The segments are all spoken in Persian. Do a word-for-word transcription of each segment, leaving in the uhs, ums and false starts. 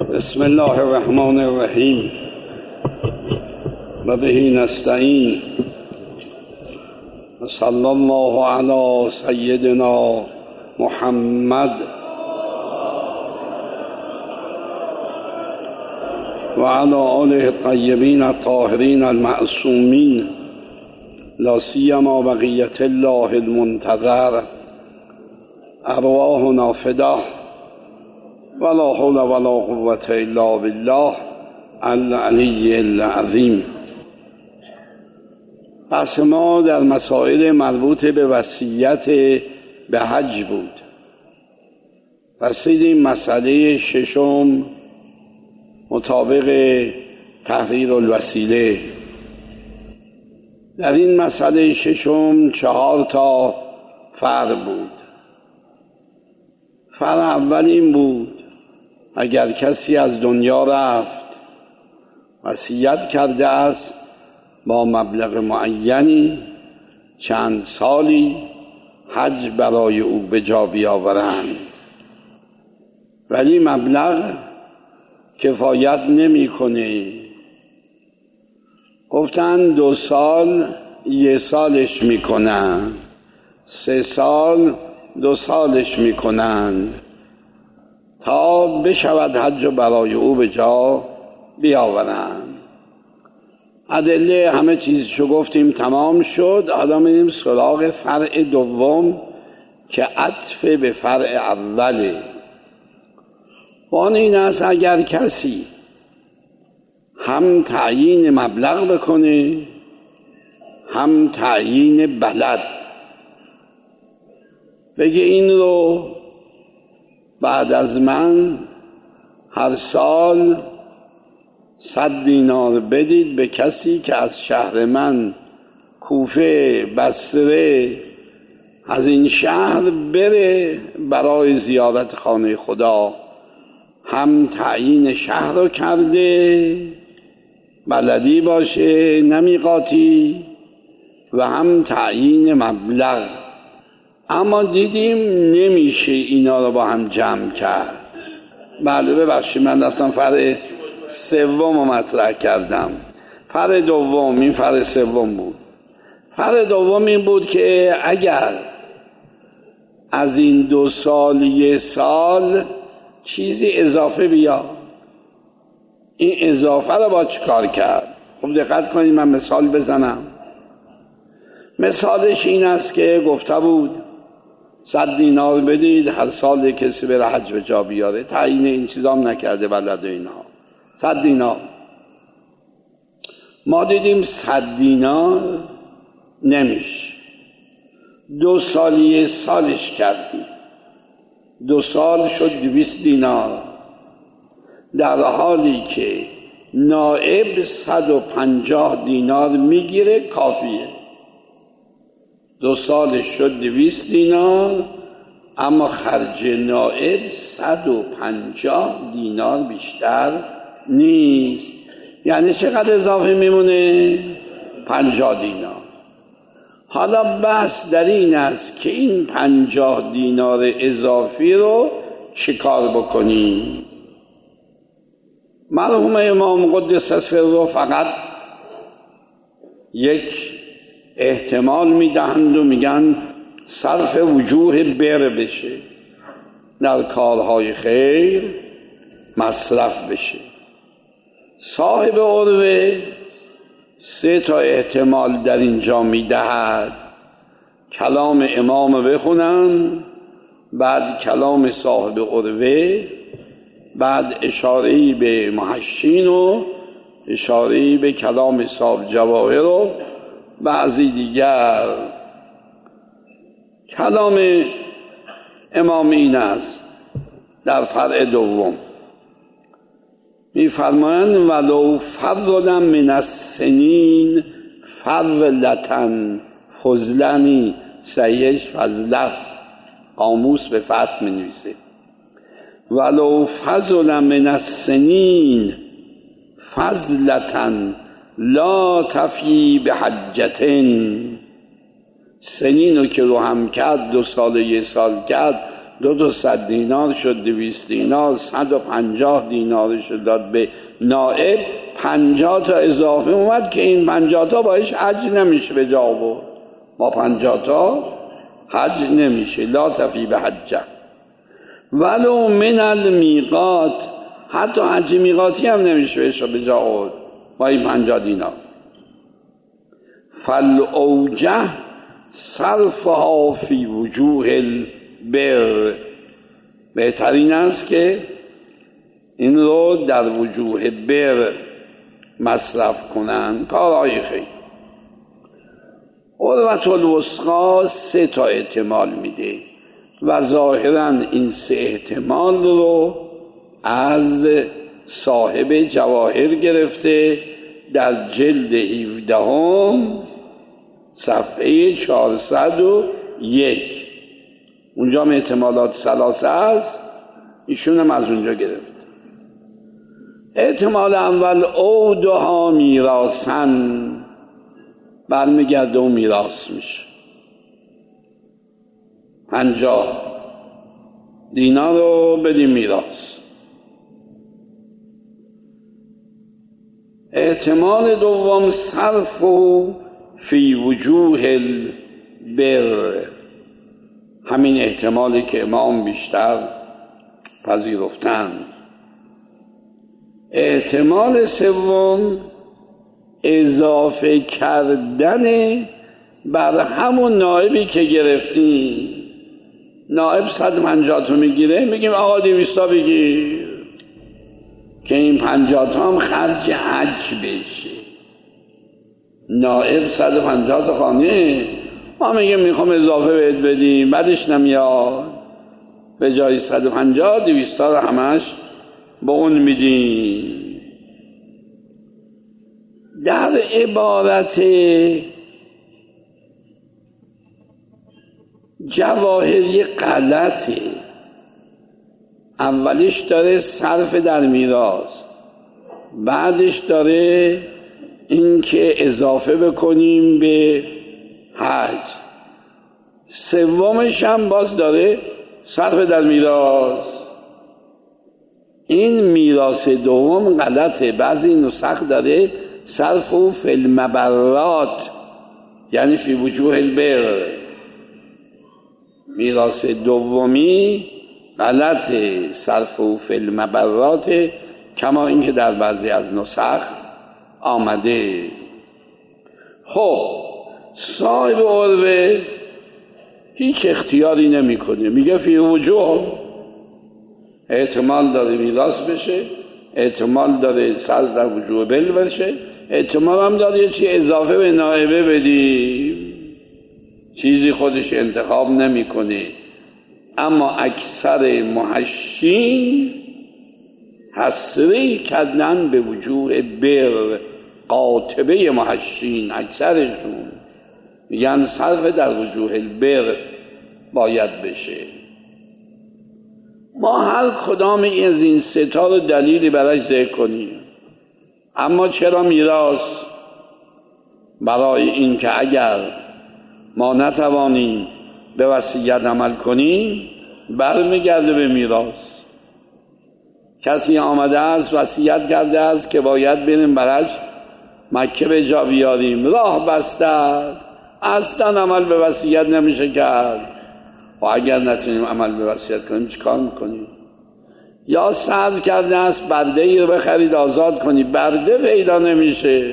بسم الله الرحمن الرحیم و به نستعین و صلی الله علی سیدنا محمد و علی آله الطیبین الطاهرین المعصومین لا سیما بقیة الله المنتظر ارواحنا فداه ولا حول ولا قوة الا بالله العلی العظیم. بحث ما در مسائل مربوط به وصیت به حج بود. رسیدیم مسئله ششم مطابق تحریر الوسیله. در این مسئله ششم چهار تا فرع بود. فرع اول این بود اگر کسی از دنیا رفت وصیت کرده است با مبلغ معینی چند سالی حج برای او به جا بیاورند، ولی مبلغ کفایت نمی‌کنه. گفتن دو سال یه سالش میکنن، سه سال دو سالش میکنن تا بشود حج برای او به جا بیاورن. ادله همه چیزشو گفتیم تمام شد. حالا میریم سراغ فرع دوم که عطف به فرع اوله. وان این است اگر کسی هم تعیین مبلغ بکنه هم تعیین بلد، بگه این رو بعد از من هر سال صد دینار بدید به کسی که از شهر من کوفه بصره از این شهر بره برای زیارت خانه خدا. هم تعیین شهر رو کرده بلدی باشه نمیقاتی و هم تعیین مبلغ. اما دیدیم نمیشه اینا رو با هم جمع کرد. بله ببخشید من رفتم فرع سوم رو مطرح کردم. فرع دوم این فرع سوم بود. فرع دوم این بود که اگر از این دو سال یه سال چیزی اضافه بیا، این اضافه رو با چه کار کرد؟ خب دقت کنید من مثال بزنم. مثالش این است که گفته بود صد دینار بدید هر سال کسی بره حج به جا بیاره. تعیین این چیزا هم نکرده بلد و اینها. صد دینار ما دیدیم صد دینار نمیشه، دو سالی سالش کردی، دو سال شد دویست دینار، در حالی که نائب صد و پنجاه دینار میگیره کافیه. دو سالش شد دویست دینار اما خرج نائب صد و پنجاه دینار بیشتر نیست. یعنی چقدر اضافه میمونه؟ پنجاه دینار. حالا بحث در این است که این پنجاه دینار اضافی رو چه کار بکنیم؟ مرحوم امام قدس سره فقط یک احتمال میدهند و میگن صرف وجوه بر بشه، در کارهای خیر مصرف بشه. صاحب عروه سه تا احتمال در اینجا میدهد. کلام امام بخونم، بعد کلام صاحب عروه، بعد اشاره‌ای به محشین و اشاره‌ای به کلام صاحب جواهر و بعضی دیگر. کلام امام این است در فرع دوم می‌فرمایند ولو فضلا من السنین فضلتن، فضلنی صحیحش فضلت، قاموس به فتح می‌نویسه. ولو فضلا من السنین فضلتن لا تفی به حجتن. سنین رو که رو هم کرد، دو سال یه سال کرد، دو تا صد دینار شد، دویست دینار، صد و پنجاه دینار شد داد به نائب، پنجاه تا اضافه اومد که این پنجاه تا باش حج نمیشه به جا برد. با پنجاه تا حج نمیشه. لا تفی به حجه ولو من المیقات، حتی حج میقاتی هم نمیشه بشه به جا برد با این پنجاه دینار. فالاوجه صرفها فی وجوه البر، بهترین است که این رو در وجوه بر مصرف کنن، کارهای خیر. عروة الوثقی سه تا احتمال میده و ظاهرا این سه احتمال رو از صاحب جواهر گرفته در جلد هفدهم صفحه چهارصد و یک. اونجا هم احتمالات ثلاثه است، ایشون هم از اونجا گرفت. احتمال اول عودها میراثن، برمیگرده و میراث میشه. پنجاه دینار رو بدیم میراث. احتمال دوم صرف و فی وجوه البر، همین احتمالی که امام بیشتر پذیرفتن. احتمال سوم اضافه کردن بر همون نائبی که گرفتیم. نائب صد و پنجاه تا میگیره، میگیم آقا دویستا بگیر که این پنجاه تا هم خرج حج بشه. نائب صد و پنجاه تا خانه، ما میگیم میخوام اضافه بهت بدیم، بعدش نمیاد، به جای صد و پنجاه دویستا رو همش به اون میدیم. در عبارت جواهری غلطه. اولیش داره صرف در میراث، بعدش داره این که اضافه بکنیم به حج، سومش هم باز داره صرف در میراث. این میراث دوم غلطه. بعضی نسخ داره صرف و فی المبرات، یعنی فی وجوه البر. میراث دومی غلطه، صرف و فی المبرات، کما اینکه در بعضی از نسخ آمده. خب صاحب عروه هیچ اختیاری نمیکنه، میگه فی وجوه، احتمال داره میراث بشه، احتمال داره صرف در وجوه بل بشه، احتمال هم داره چی اضافه به نائبه بدیم. چیزی خودش انتخاب نمیکنه. اما اکثر محشین حصری کردن به وجوه بر، قاطبه محشین اکثرشون میگن صرف در وجوه البر باید بشه. ما هر کدام از این سه تا رو دلیلی برای ذکر کنیم. اما چرا میراث؟ برای این که اگر ما نتوانیم به وصیت عمل کنیم برمیگرده به میراث. کسی آمده است وصیت کرده است که باید بریم برش مکه به جا بیاریم، راه بسته اصلا عمل به وصیت نمیشه کرد. و اگر نتونیم عمل به وصیت کنیم چیکار میکنیم؟ یا صرف کرده است برده ای رو بخرید آزاد کنید، برده پیدا نمیشه،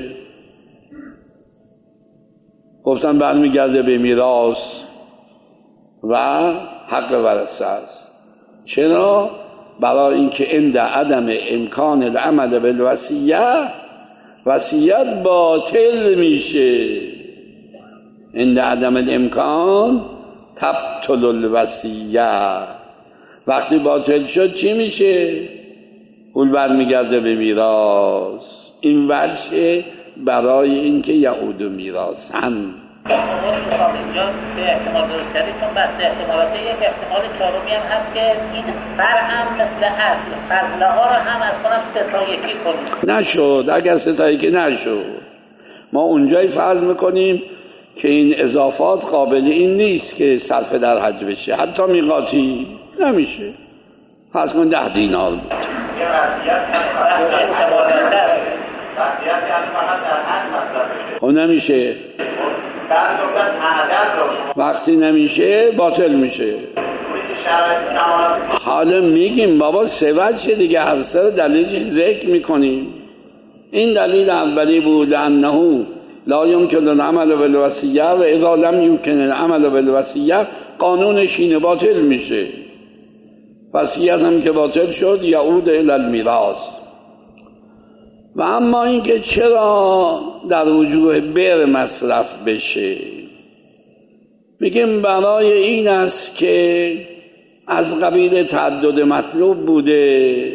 گفتن برمیگرده به میراث و حق ورثه است. چرا؟ برای اینکه عند عدم امکان العمل بالوصیه وصیت باطل میشه. عند عدم الامکان تبطل الوصیه. وقتی باطل شد چی میشه؟ پول برمیگرده به میراث. این وجه برای اینکه یعود و میراثن. اینجا به احتمال درست کردید، چون بحث احتمالات یک احتمال چهارمی هم هست که این فر هم مثل اصل فضله ها رو هم از کنم سه تا یکی کنید. نشد. اگر سه تا یکی نشد ما اونجایی فرض میکنیم که این اضافات قابل این نیست که صرف در حج بشه. حتی میقاتی نمیشه. فرض کن ده دینار بود. خب نمیشه. وقتی نمیشه باطل میشه. حالا میگیم بابا سه وجه دیگه، هر سه دلیل ذکر میکنیم. این دلیل اولی بود انه لا یمکن العمل بالوصیه و اذا لم یمکن العمل بالوصیه قانونش اینه باطل میشه. وصیت هم که باطل شد یعود الی المیراث. و اما اینکه چرا در وجوه بر مصرف بشه، میگیم برای این است که از قبیل تعدد مطلوب بوده،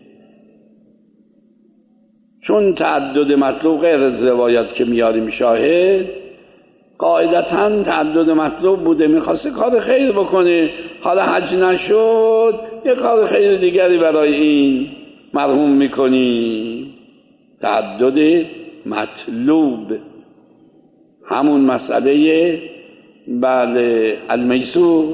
چون تعدد مطلوب غیر از روایت که میاریم شاهد، قاعدتاً تعدد مطلوب بوده، میخواسته کار خیر بکنه، حالا حج نشد یه کار خیر دیگری برای این مرحوم میکنی. تعدد مطلوب همون مسئله بله المیسور.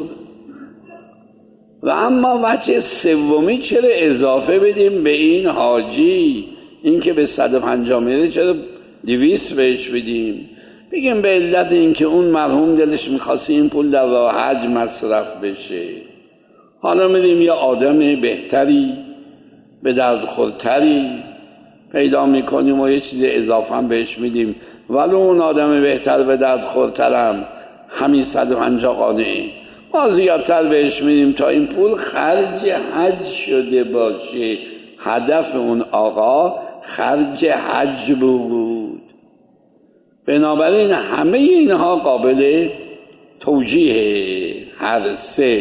و اما وجه سومی چرا اضافه بدیم به این حاجی، این که به صد و پنجاه میره چرا دویست بهش بدیم؟ بگیم به علت این که اون مرحوم دلش میخواسته این پول در راه حج مصرف بشه، حالا میدیم یه آدم بهتری به دردخورتری پیدا میکنیم و یه چیز اضافه هم بهش میدیم، ولو اون آدم بهتر به دردخورترم همین صد و پنجاه قانعه، ما زیادتر بهش میدیم تا این پول خرج حج شده باشه. هدف اون آقا خرج حج بود. بنابراین همه اینها قابل توجیه هر سه.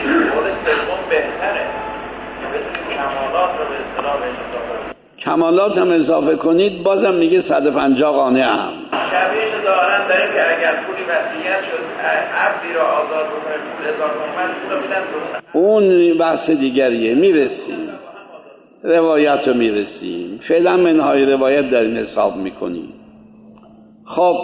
کمالات هم اضافه کنید بازم میگه صد و پنجاه قانع هم. شبیهش دارن داریم که اگر پولی وصیت شد عبدی را آزاد بکنه پول اضافه کنه پول رو میدن. اون بحث دیگریه، میرسیم روایت رو میرسیم. فعلا منهای روایت در این حساب میکنیم. خب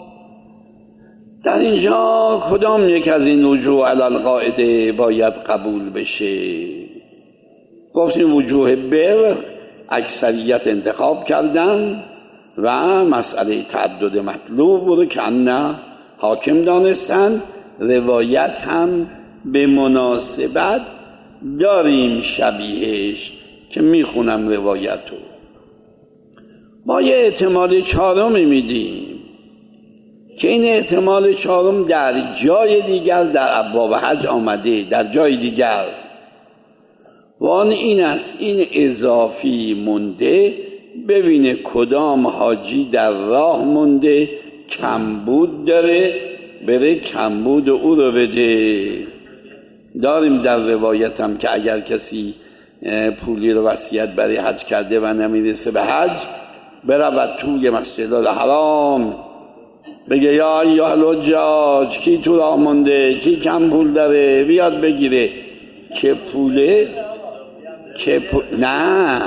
در اینجا کدام یک از این وجوه علی القاعده باید قبول بشه؟ گفتیم وجوه بر اکثریت انتخاب کردن و مسئله تعدد مطلوب رو که نه حاکم دانستن. روایت هم به مناسبت داریم شبیهش که میخونم روایت رو. ما یه احتمال چهارمی میدیم که این احتمال چهارم در جای دیگر در ابواب حج آمده، در جای دیگر، و آن این است این اضافی مونده ببینه کدام حاجی در راه مونده کمبود داره بره کمبود او رو بده. داریم در روایت هم که اگر کسی پولی رو وصیت برای حج کرده و نمیرسه به حج، برود توی مسجد الحرام بگه یا ایها الحجاج کی تو راه مونده، کی کم پول داره بیاد بگیره. که پوله که پول... نه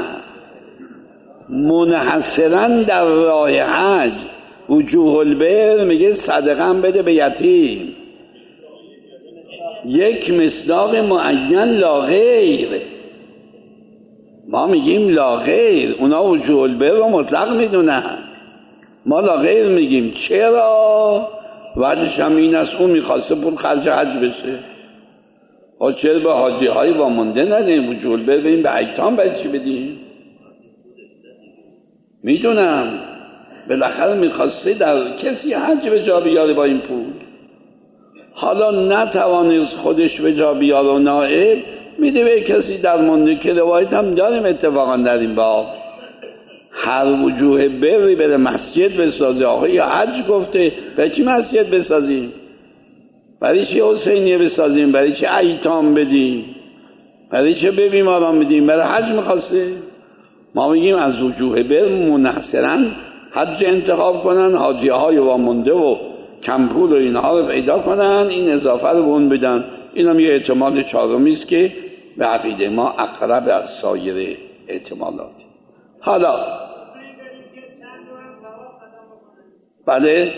منحصرا در راه حج. وجوه البر میگه صدقه هم بده به یتیم، یک مصداق معین لا غیر. ما میگیم لا غیر، اونا وجوه البر رو مطلق میدونن، ما لا غیر میگیم. چرا؟ وجهش هم این است اون میخواسته پول خرج حج بشه. و چرا به حاجی های وامونده ندیم وجوه البر بدیم، به ایتام باید چی بدیم؟ میدونم بالاخره میخواسته در کسی حج به جا بیاره با این پول، حالا نتوانست خودش به جا بیاره و نائب میده به کسی در مونده، که روایت هم داریم اتفاقا در این باب. هر وجوه بری بره مسجد بسازه. آخه یا حج گفته برای چی مسجد بسازیم؟ برای چی حسینیه بسازیم؟ برای چی ایتام بدیم؟ برای چی به بیماران بدیم؟ برای حج میخواسته. ما میگیم از وجوه بر منحصرا حج انتخاب کنن، حاجی های وامونده و کمپول و اینها رو پیدا کنن، این اضافه رو به اون بدن. این هم یه احتمال چهارمی است که به عقیده ما اقرب از سایر احتمالات. حالا بله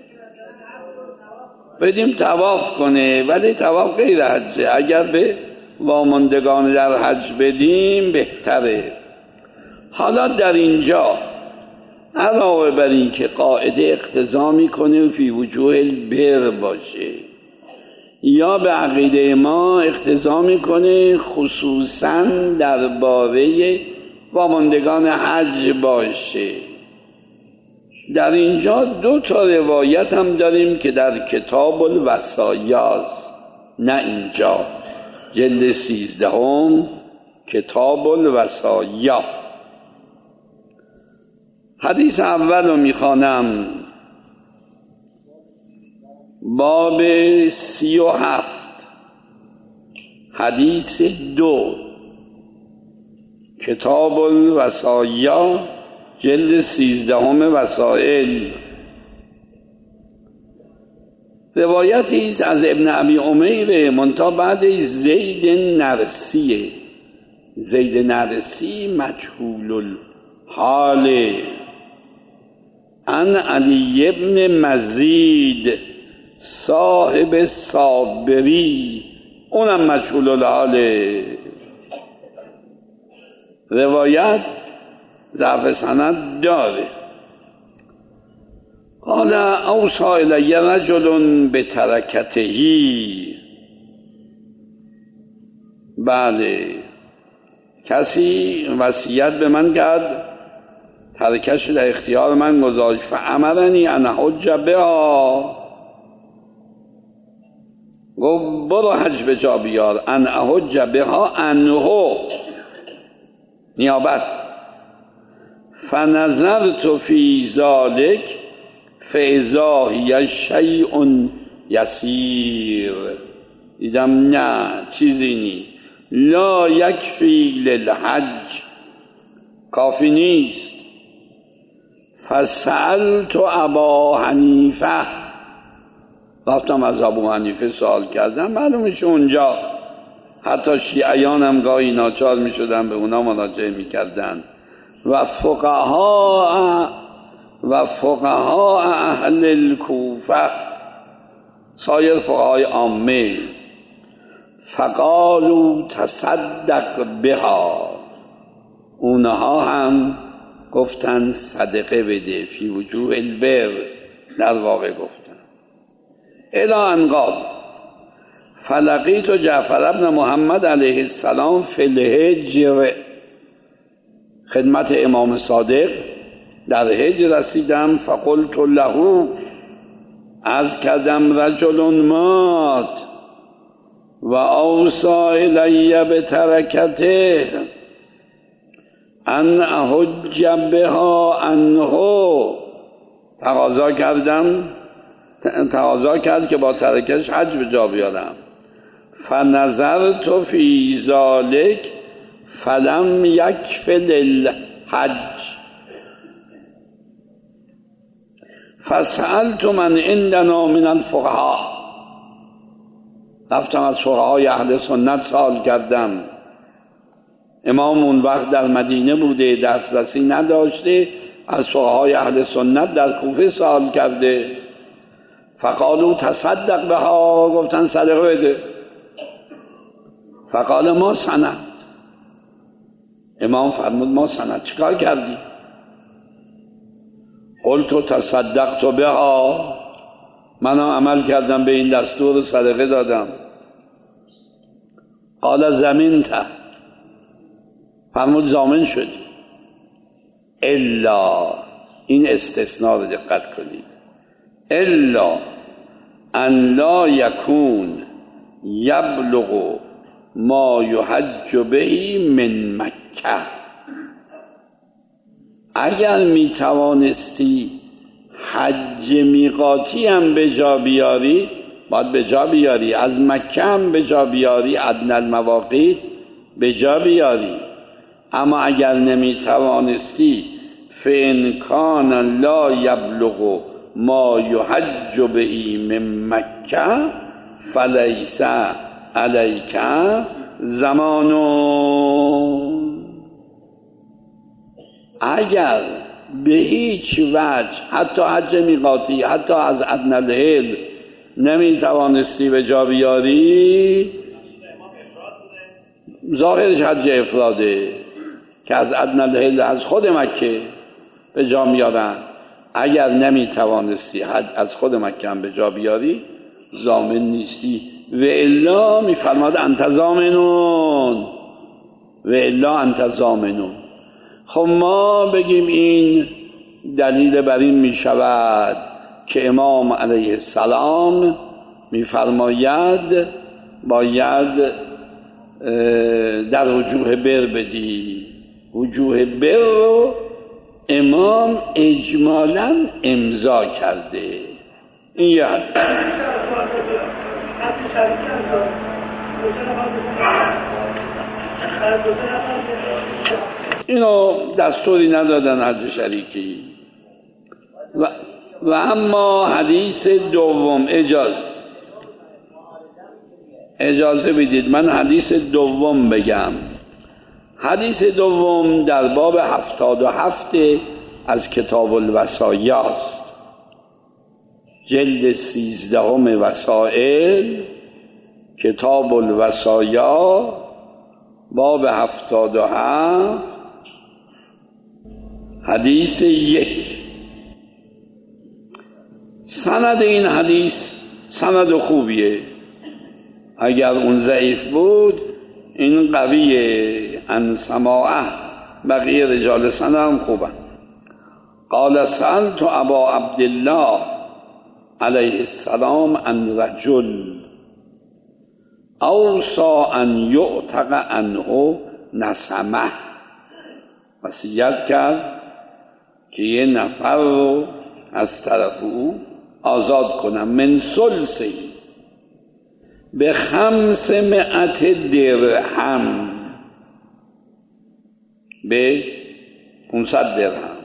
بدیم طواف کنه، ولی طواف غیر حجه. اگر به واماندگان در حج بدیم بهتره. حالا در اینجا علاوه بر این که قاعده اقتضا میکنه فی وجوه البر باشه، یا به عقیده ما اقتضا میکنه خصوصا درباره واماندگان حج باشه. در اینجا دو تا روایت هم داریم که در کتاب الوصایاست، نه اینجا، جلد سیزدهم کتاب الوصایا. حدیث اول رو میخوانم، باب سی و هفت، حدیث دو، کتاب الوصایا، جلد سیزدهم وسائل. روایتی است از ابن ابی امیر منتها بعد زید نرسیه. زید نرسی مجهول الحال. عن علی ابن مزید صاحب صابری، اونم مجهول الحاله. روایت ضعف سند داره. قال اوصى الی رجل بترکتهی، بله کسی وصیت به من کرد ترکش در اختیار من گذاشت، فامرنی ان احج بها، گفت برو حج به جا بیار، ان احج بها عنه، نیابت. فنظرت فی ذلک فاذا هی شیء یسیر، دیدم نه چیزی نی، لا یکفی للحج، کافی نیست. فسألت ابا حنیفه، رفتم از ابو حنیفه سوال کردم. معلومش اونجا حتی شیعیان هم گاهی ناچار می شدن به اونا مراجعه می کردن، و فقها و فقها اهل الکوفه، سایر فقهای عامه. فقالوا تصدق بها، اونها هم گفتن صدقه بده، فی وجوه البر، در واقع گفتن. الی ان قال فلقیت جعفر ابن محمد علیه السلام فی الحجر، خدمت امام صادق در حج رسیدم. فقلت له، از کردم رجل مات و اوصى الی بترکته ان احج بها عنه، تقاضا کردم تقاضا کرد که با ترکش حج به جا بیارم. فنظرت فی ذلک فلم یکف للحج، فسألت من عندنا من الفقهاء، رفتم از فقهای اهل سنت سوال کردم. امام اون وقت در مدینه بوده، دسترسی نداشته، از فقهای اهل سنت در کوفه سوال کرده. فقالوا تصدق بها، گفتن صدقه بده. فقال ما سند، امام فرمود ما سند، چیکار کردی؟ قلت تصدقت بها، من عمل کردم به این دستور، صدقه دادم. قال زمنت، فرمود زامن شدی. الا، این استثناء رو دقت کنید، الا ان لا یکون یبلغ ما یحج به من مکه، اگر می توانستی حج میقاتی هم به جا بیاری، باید به جا بیاری، از مکه هم به جا بیاری، ادنی المواقیت به جا بیاری. اما اگر نمی توانستی، فإن کان لا یبلغ ما یحج به من مکه فلیس علیک زمان، اگر به هیچ وجه حتی حج میقاتی، حتی از ادنی الحل نمی توانستی به جا بیاری، ظاهرش حج افراده که از ادنی الحل از خود مکه به جا میارن. اگر نمیتوانستی حج از خود مکه هم به جا بیاری ضامن نیستی. و الا میفرماد انت ضامنون، و الا انت ضامنون. خب ما بگیم این دلیل بر این میشود که امام علیه السلام میفرماید باید در وجوه بر بدی. وجوه بر رو امام اجمالاً امضا کرده. این یه حد اینو دستوری ندادن حج شریکی. و, و اما حدیث دوم، اجازه اجازه بدید من حدیث دوم بگم. حدیث دوم در باب هفتاد و هفت از کتاب الوصایا است، جلد سیزدهم وسائل، کتاب الوصایا، باب هفتاد و هفت، حدیث یک. سند این حدیث سند خوبیه، اگر اون ضعیف بود این قویه. ان سماعه بقیه رجال سند هم خوبه. قال سألت ابا عبدالله علیه السلام عن رجل اوصى ان یعتق عنه نسمه، وصیت کرد که یه نفر رو از طرف او آزاد کنم. من ثلثی به خمس مئت درهم، به پانصد درهم.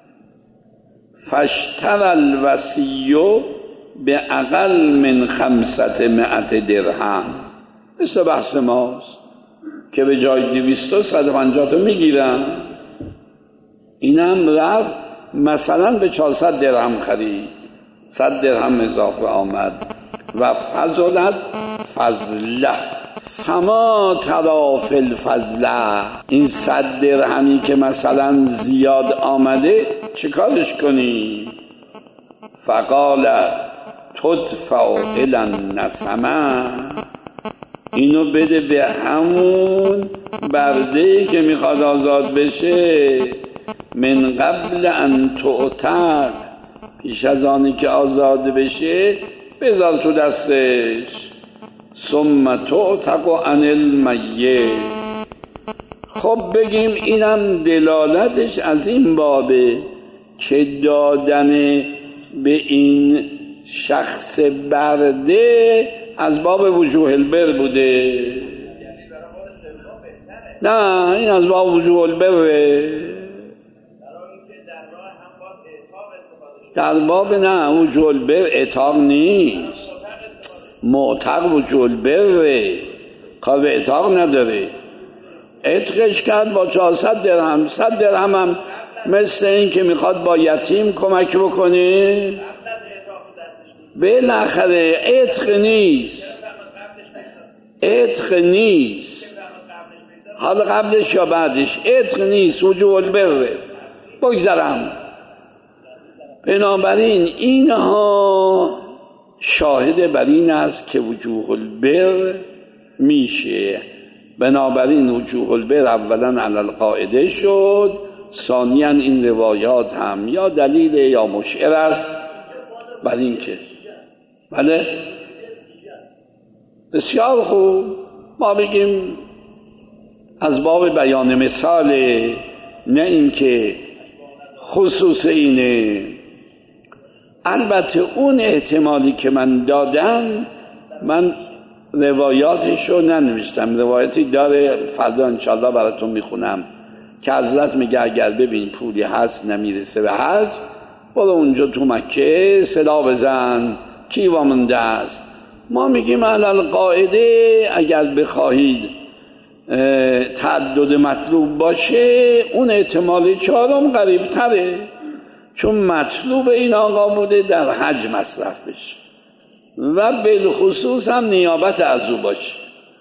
فاشتری الوصی به اقل من خمسط مئت درهم. مثل بحث ماست که به جای دویست و صد و پنجاه تا میگیرن، اینم رفت مثلا به چهارصد درهم خرید، صد درهم اضافه آمد. و فضلت فضله فما ترا فی الفضله. این صد درهمی که مثلا زیاد آمده چه کارش کنی؟ فقال تدفع الی النسمه، اینو بده به همون برده‌ای که میخواد آزاد بشه. من قبل ان تعتق، پیش از آنی که آزاد بشه بذار تو دستش. ثم تعتق عن المیت. خب بگیم اینم دلالتش از این بابه که دادن به این شخص برده از باب وجوه البر بوده. نه این از باب وجوه البره. در باب نه وجوه البر اعتاق نیست، معتق وجوه البر، کار به اعتاق نداره. عتقش کرد با چهارصد درهم. صد درهم هم مثل این که میخواد با یتیم کمک بکنه. بالاخره عتق نیست، عتق نیست، حالا قبلش یا بعدش عتق نیست، وجوه البر. بگذارم. بنابراین اینها شاهد بر این است که وجوه البر میشه. بنابراین وجوه البر اولا علی القاعده شد، ثانیاً این روایات هم یا دلیل یا مشعر است بر این که بله بسیار خوب. ما بگیم از باب بیان مثال، نه اینکه خصوص اینه. البته اون احتمالی که من دادم من روایاتش رو ننوشتم، روایتی داره فردا انشالله براتون میخونم که حضرت میگه اگر ببین پولی هست نمیرسه به حج، برو اونجا تو مکه صدا بزن کی وامنده است. ما میگیم علل قاعده اگر بخواهید تعدد مطلوب باشه اون احتمال چهارم قریب تره، چون مطلوب این آقا بوده در حج مصرف بشه و بالخصوص هم نیابت از او باشه.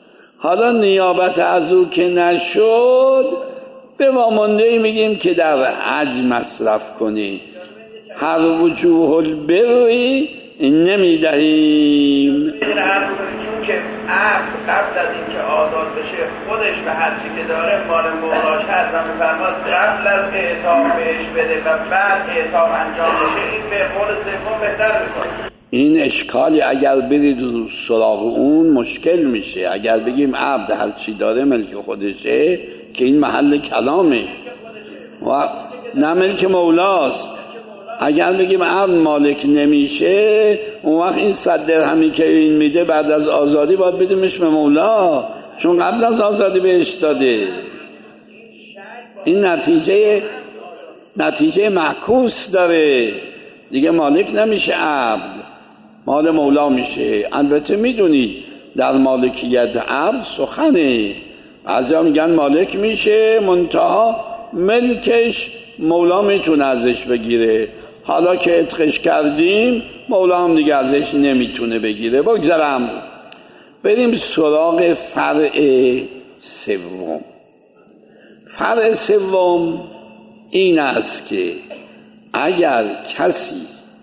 حالا نیابت از او که نشد به وامانده میگیم که در حج مصرف کنی، هر وجوه البری نمیدهیم. چون که عبد قبل از اینکه آزاد بشه خودش به حجی که داره مال مولاش هست و میفرماد قبل از اعتاق بهش بده و بعد اعتاق انجام بشه، این به قول سوم بهتر میکنه. این اشکالی اگر برید سراغ اون مشکل میشه. اگر بگیم عبد هر چی داره ملک خودشه که این محل کلامه و نه ملک مولاست. اگر بگیم عبد مالک نمیشه اون وقت این صد درهمی که این میده بعد از آزادی باید بدیمش به مولا، چون قبل از آزادی بهش داده. این نتیجه نتیجه معکوس داره دیگه، مالک نمیشه عبد، مال مولا میشه. البته میدونید در مالکیت عبد سخنه، بعضیا میگن مالک میشه منتها ملکش مولا میتونه ازش بگیره، حالا که اتقش کردیم مولا هم دیگه ازش نمیتونه بگیره. بگذارم بریم سراغ فرع سوم. فرع سوم این است که اگر کسی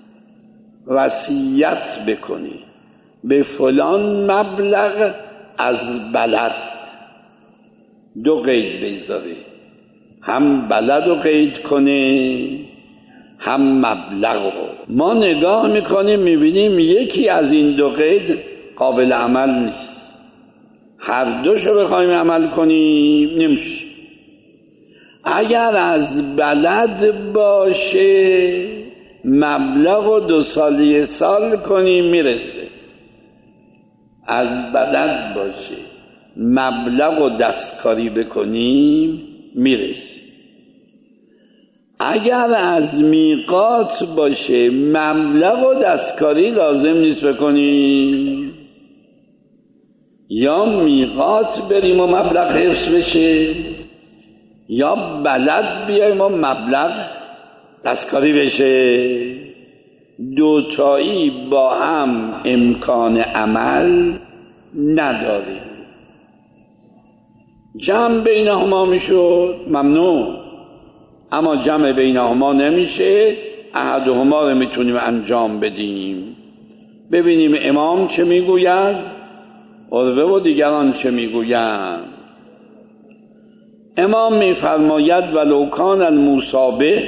وصیت بکنی به فلان مبلغ از بلد، دو قید بذاره، هم بلد رو قید کنه هم مبلغ رو. ما نگاه میکنیم میبینیم یکی از این دو قید قابل عمل نیست، هر دوشو بخوایم عمل کنیم نمیشه. اگر از بلد باشه مبلغ و دو سالی سال کنیم میرسه، از بلد باشه مبلغ و دستکاری بکنیم میرسه. اگر از میقات باشه مبلغ و دستکاری لازم نیست بکنیم، یا میقات بریم و مبلغ حفظ بشه یا بلد بیایم و مبلغ دستکاری بشه. دوتایی با هم امکان عمل نداره. جمع بینهما میشد ممنوع، اما جمع بینهما نمیشه، احدهما رو میتونیم انجام بدیم. ببینیم امام چه میگوید، عروه و دیگران چه میگویند. امام میفرماید ولو کان المصابه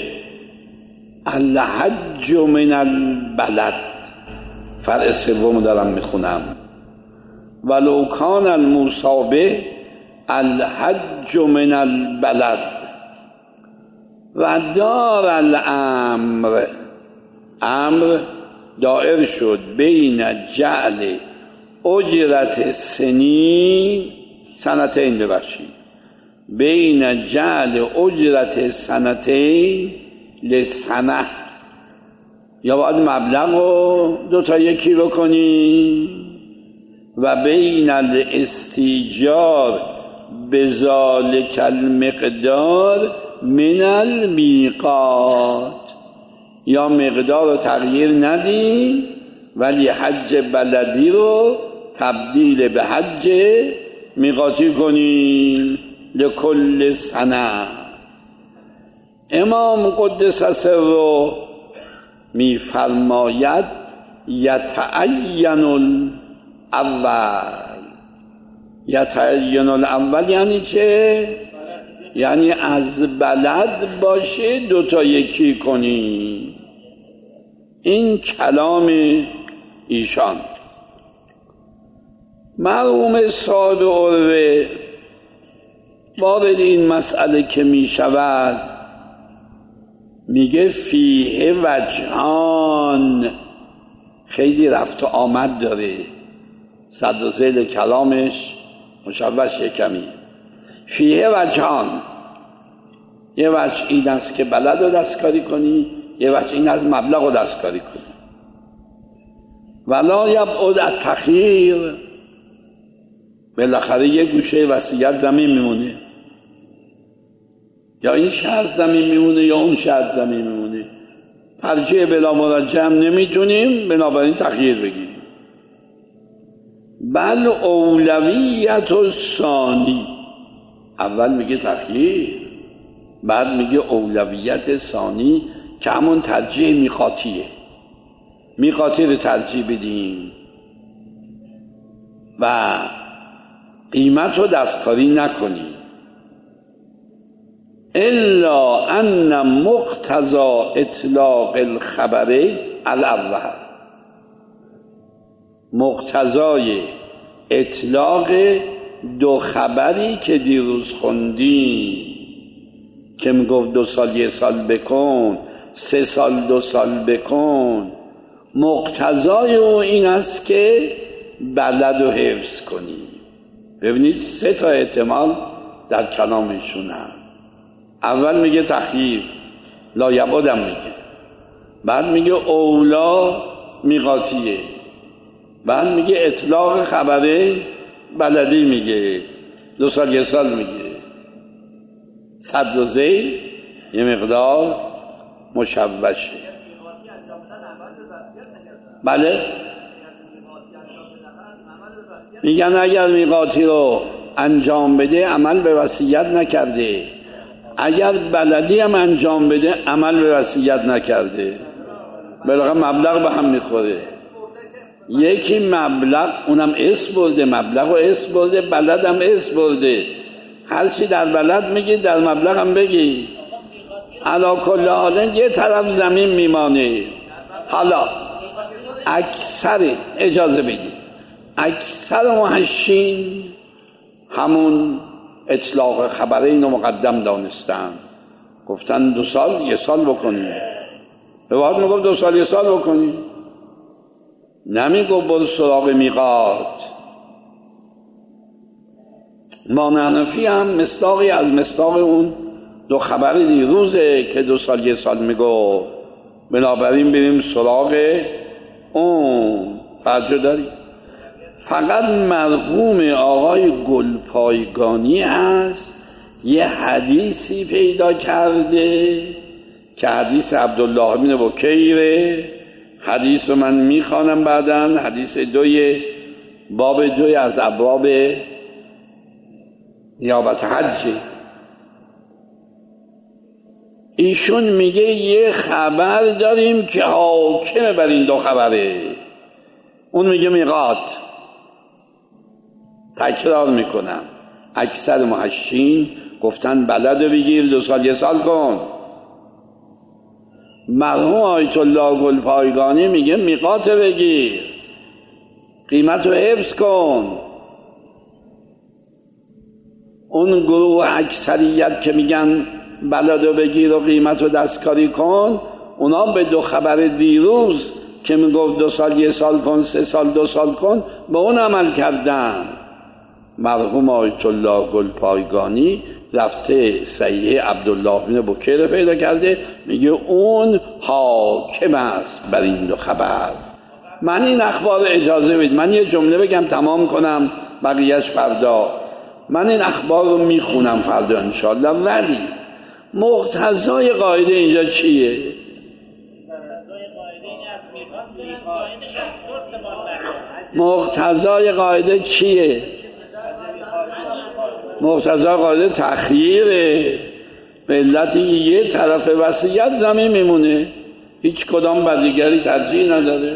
الحج من البلد. فرع سوم دارم میخونم. ولو کان المصابه الحج من البلد و دار الامر، امر دائر شد بین جعل اجرت سنین سنتین، ببخشید بین جعل اجرت سنتین لسنه، یا باید مبلغ رو دو تا یکی بکنی، و بین الاستیجار بذالک المقدار من المیقات، یا مقدار رو تغییر ندی ولی حج بلدی رو تبدیل به حج میقاتی کنی لکل سنه. امام قدس سره میفرماید یتعین الاول. یتعین الاول یعنی چه؟ یعنی از بلد باشه دوتا یکی کنی. این کلام ایشان. مرحوم صاحب عروه وارد این مسئله که می شود میگه فیه وجهان، خیلی رفت و آمد داره، صد و ذیل کلامش مشوش کمی. فیه وجهان، یه وجه این است که بلد رو دستکاری کنی، یه وجه این است مبلغ رو دستکاری کنی. ولا یبعد التخییر، بالاخره یه گوشه وصیت زمین میمونه، یا این شرط زمین میمونه یا اون شرط زمین میمونه. ترجیح بلا مرجع هم نمیتونیم، بنابراین تخییر بگیریم. بل اولویت الثانی، اول میگه تخییر، بعد میگه اولویت ثانی که همون ترجیح میقاتیه. میقاتی رو ترجیح بدیم و قیمت رو دستکاری نکنیم. الا ان مقتضا اطلاق الخبر الاول، مقتضای اطلاق دو خبری که دیروز خوندیم که میگفت دو سال یه سال بکن، سه سال دو سال بکن، مقتضای او این است که بلد و حفظ کنی. ببینید سه تا احتمال در کلامشون هست. اول میگه تخییر، لایبادم میگه، بعد میگه اولا میقاتیه، بعد میگه اطلاق خبره بلدی، میگه دو سال یه سال، میگه صد و زیر یه مقدار مشوشه. بله میگن اگر میقاتی رو انجام بده عمل به وصیت نکرده، اگر بلدی هم انجام بده عمل به وصیت نکرده. بالاخره مبلغ به هم میخوره. یکی مبلغ اونم اسم برده، مبلغ و اسم برده، بلد هم اسم برده. هر چی در بلد میگی در مبلغ هم بگی. علا کل حال یه طرف زمین میمانه. حالا اکثر، اجازه بگی، اکثر محشین همون اطلاق خبره اینو مقدم دانستن، گفتن دو سال یه سال بکنیم. به واقع میگفت دو سال یه سال بکنیم، نمیگفت برو سراغ میقات. امام حنفی هم مصداقی از مصداق اون دو خبر دیروزه که دو سال یه سال میگفت، بنابراین بریم سراغ اون. فرجو داری. فقط مرحوم آقای گلپایگانی هست یه حدیثی پیدا کرده که حدیث عبدالله بن بکیره. حدیث رو من میخوانم بعدن، حدیث دوی باب دوی از ابواب نیابت حج. ایشون میگه یه خبر داریم که حاکم بر این دو خبره، اون میگه میقات. تکرار میکنم، اکثر محشین گفتن بلد بگیر دو سال یه سال کن. مرحوم آیت الله گلپایگانی میگه میقات بگیر، قیمت رو حفظ کن. اون گروه اکثریت که میگن بلد رو بگیر و قیمت رو دستکاری کن، اونا به دو خبر دیروز که میگفت دو سال یه سال کن، سه سال دو سال کن، به اون عمل کردن. مرحوم آیت الله گلپایگانی رفته صحیح عبدالله بن بکیر پیدا کرده، میگه اون حاکم است بر این دو خبر. من این اخبار اجازه بید من یه جمله بگم تمام کنم، بقیهش فردا. من این اخبار رو میخونم فردا انشاءالله. ولی مقتضای قاعده اینجا چیه؟ مقتضای قاعده چیه؟ مقتضای قاعده تخییره. به علت یه طرف وصیت زمین میمونه، هیچ کدام بر دیگری ترجیح نداره.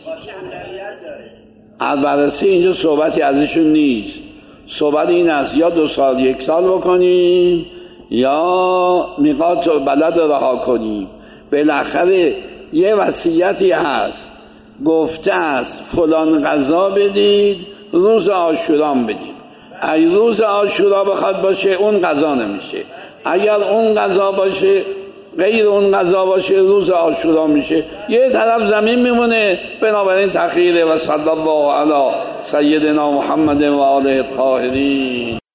از بررسی اینجا صحبتی ازشون نیست. صحبت این است یا دو سال یک سال بکنیم یا میقات بلد رها کنیم. بالاخره یه وصیتی هست، گفته است فلان غذا بدید روز عاشورا بدید. اگه روز عاشورا بخواد باشه اون غذا نمیشه، اگر اون غذا باشه غیر اون غذا باشه روز عاشورا میشه. یه طرف زمین میمونه. بنابراین تخییره. و صلی الله علی سیدنا محمد و آله الطاهرین.